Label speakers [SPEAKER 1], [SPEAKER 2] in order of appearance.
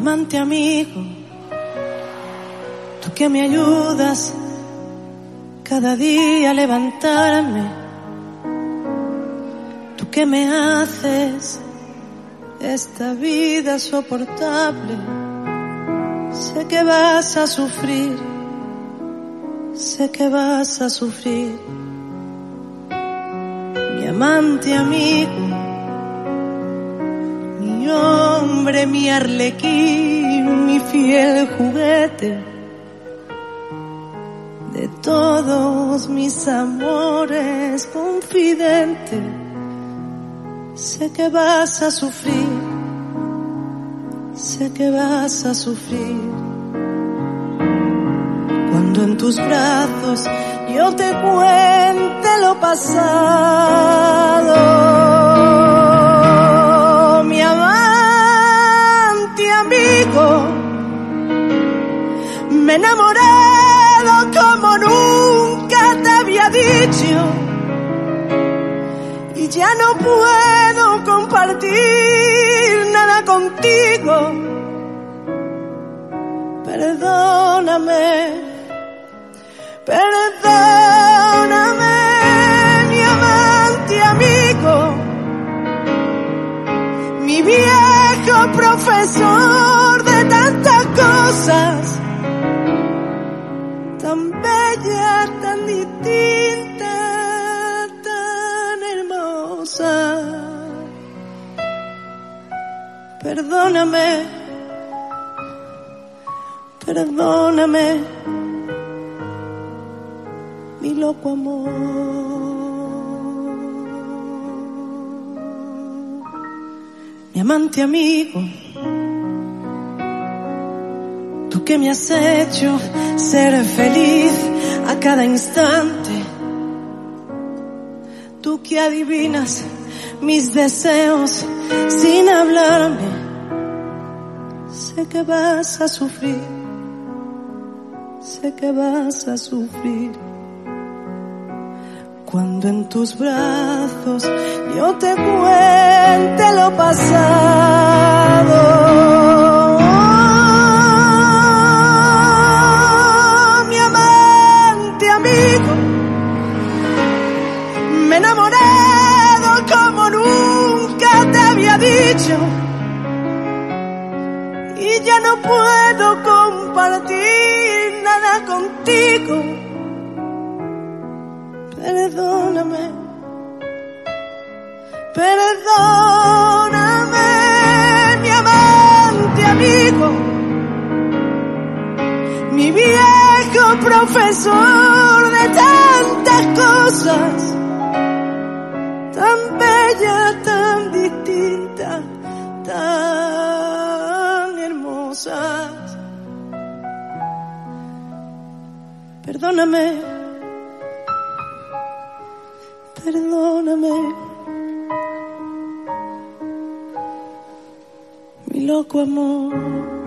[SPEAKER 1] amante amigo, tú que me ayudas cada día a levantarme, tú que me haces esta vida soportable. Sé que vas a sufrir, sé que vas a sufrir, mi amante amigo, mi hombre, mi arlequín, mi fiel juguete, de todos mis amores confidente. Sé que vas a sufrir, sé que vas a sufrir, cuando en tus brazos yo te cuente lo pasado. Mi amante amigo, me enamoré como nunca te había dicho, y ya no puedo compartir nada contigo. Perdóname, perdóname, mi amante amigo, mi viejo profesor de tantas cosas, tan bella, tan distinta, tan hermosa. Perdóname, perdóname, mi loco amor. Mi amante amigo, tú que me has hecho ser feliz a cada instante, tú que adivinas mis deseos sin hablarme. Sé que vas a sufrir, sé que vas a sufrir, cuando en tus brazos yo te cuente lo pasado. Me he enamorado como nunca te había dicho, y ya no puedo compartir nada contigo. Perdóname, perdóname, mi amante amigo, mi viejo profesor de tantas cosas, tan bella, tan distinta, tan hermosas. Perdóname, perdóname, mi loco amor.